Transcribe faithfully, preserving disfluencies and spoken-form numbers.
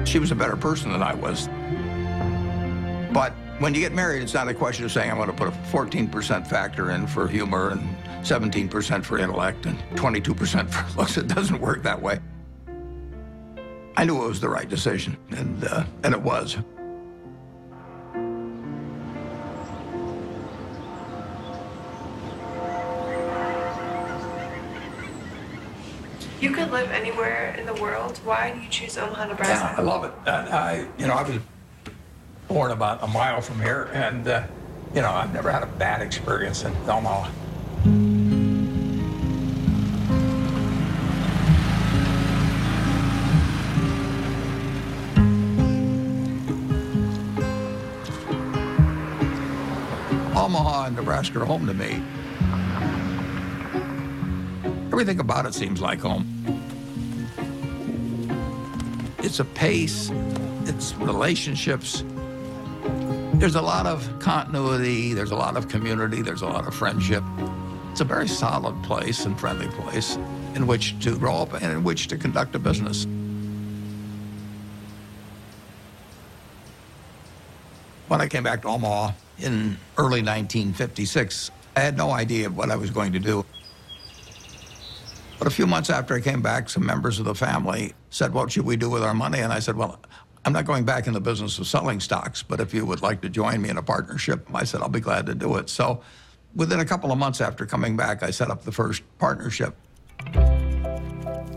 She was a better person than I was. But when you get married, it's not a question of saying I'm going to put a fourteen percent factor in for humor and seventeen percent for intellect and twenty-two percent for looks. It doesn't work that way. I knew it was the right decision, and, uh, and it was. You could live anywhere in the world. Why do you choose Omaha, Nebraska? Yeah, I love it. And I, you know, I was born about a mile from here, and, uh, you know, I've never had a bad experience in Omaha. Omaha and Nebraska are home to me. Everything about it seems like home. It's a pace, it's relationships. There's a lot of continuity, there's a lot of community, there's a lot of friendship. It's a very solid place and friendly place in which to grow up and in which to conduct a business. When I came back to Omaha in early nineteen fifty-six, I had no idea what I was going to do. But a few months after I came back, some members of the family said, what should we do with our money? And I said, well, I'm not going back in the business of selling stocks, but if you would like to join me in a partnership, I said, I'll be glad to do it. So within a couple of months after coming back, I set up the first partnership.